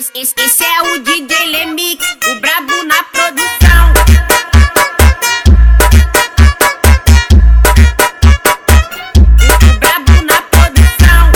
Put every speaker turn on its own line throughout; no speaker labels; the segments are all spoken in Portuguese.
Esse é o DJ Lemix, o brabo na produção. O brabo na produção.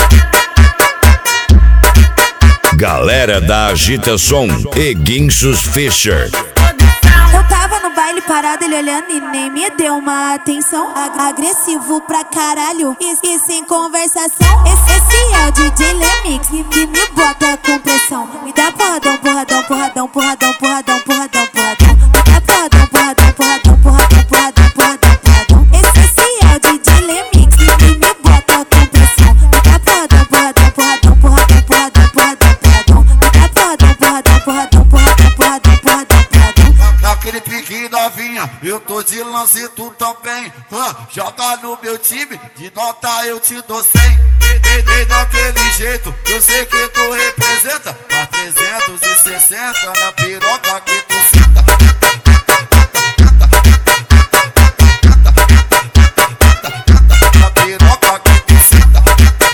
Galera da Agita Som e Guinchos Fischer.
Eu tava no baile parado, ele olhando e nem me deu uma atenção. Agressivo pra caralho e sem conversação. Esse é o DJ Lemix que me bota com pressão. Me dá porradão, porradão, porradão, porradão, porradão, porradão, porradão. Me dá porradão, porradão, porradão, porradão, porradão, porradão, porradão. Esse é o DJ Lemix que me bota com pressão. Me dá porradão, porradão, porradão, porradão, porradão, porradão, porradão. Me dá porradão, porradão, porradão, porradão, porradão, porradão, porradão.
Naquele pique novinha, eu tô de lance, tu também. Joga no meu time, de nota eu te dou 100. Dei daquele jeito, eu sei que tu representa. Pra 360 na piroca que tu senta. Na piroca que tu senta.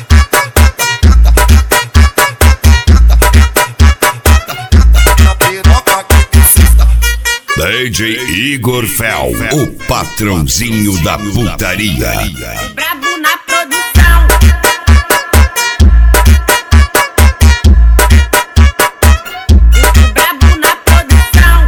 Na piroca que tu senta.
DJ Igor Fel, o patrãozinho da putaria.
O brabo na produção. O brabo na produção.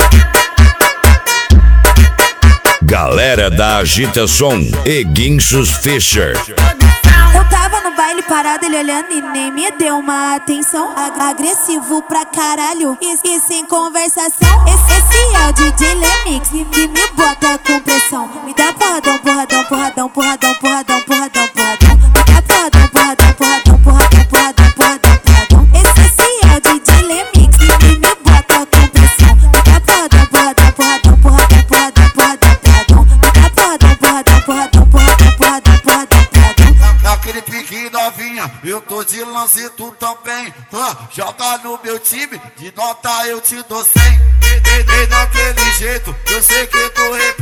Galera da Agita Som e Guinchos Fischer.
Eu tava no baile parado, ele olhando e nem me deu uma atenção. Agressivo pra caralho e sem conversação. Esse é o DJ Lemix que me bota com pressão. Me dá porradão, porradão, porradão, porradão, porradão, porradão, porradão. Me dá porradão, porradão, porradão, porradão, porradão, porradão, porradão. Esse é o DJ Lemix que me bota com pressão. Me dá porradão, porradão, porradão, porradão, porradão, porradão, porradão. Me dá porradão, porradão, porradão, porradão, porradão, porradão, porradão.
Naquele pique novinha, eu tô de lance, tu também. Joga no meu time, de nota eu te dou 100. Dei daquele jeito, eu sei que tu representa.